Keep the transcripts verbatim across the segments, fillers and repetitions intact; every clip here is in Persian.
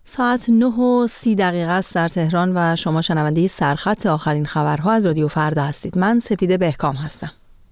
ساعت نه و سی دقیقه است در تهران و شما شنونده سرخط آخرین خبرها از رادیو فردا هستید. من سپیده بهکام هستم.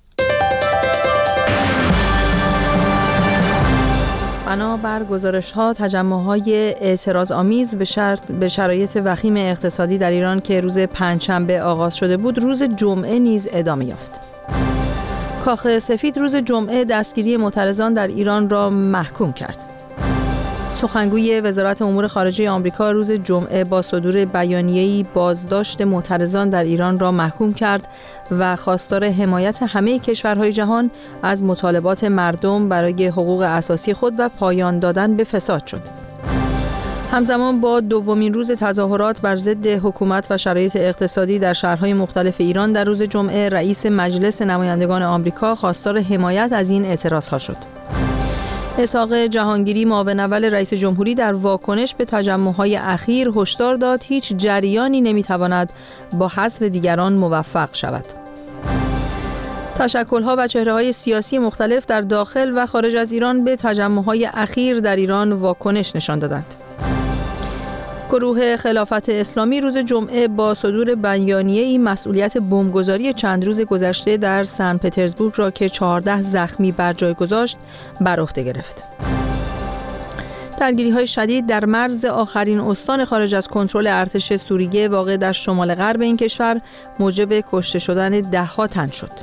بنابر گزارش‌ها، تجمع‌های اعتراض‌آمیز به شرط به شرایط وخیم اقتصادی در ایران که روز پنجشنبه آغاز شده بود، روز جمعه نیز ادامه یافت. کاخ سفید روز جمعه دستگیری معترضان در ایران را محکوم کرد. سخنگوی وزارت امور خارجه آمریکا روز جمعه با صدور بیانیه‌ای بازداشت معترضان در ایران را محکوم کرد و خواستار حمایت همه کشورهای جهان از مطالبات مردم برای حقوق اساسی خود و پایان دادن به فساد شد. همزمان با دومین روز تظاهرات بر ضد حکومت و شرایط اقتصادی در شهرهای مختلف ایران، در روز جمعه رئیس مجلس نمایندگان آمریکا خواستار حمایت از این اعتراضها شد. اسحاق جهانگیری، معاون اول رئیس جمهوری، در واکنش به تجمع‌های اخیر هشدار داد هیچ جریانی نمی‌تواند با حذف دیگران موفق شود. تشکل‌ها و چهره‌های سیاسی مختلف در داخل و خارج از ایران به تجمع‌های اخیر در ایران واکنش نشان دادند. گروه خلافت اسلامی روز جمعه با صدور بیانیه‌ای مسئولیت بمبگذاری چند روز گذشته در سن پترزبورگ را که چهارده زخمی بر جای گذاشت بر عهده گرفت. درگیری‌های شدید در مرز آخرین استان خارج از کنترل ارتش سوریه واقع در شمال غرب این کشور موجب کشته شدن ده‌ها تن شد.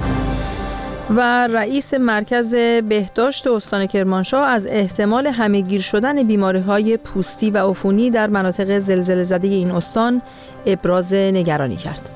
و رئیس مرکز بهداشت استان کرمانشاه از احتمال همه‌گیر شدن بیماری‌های پوستی و عفونی در مناطق زلزله زده این استان ابراز نگرانی کرد.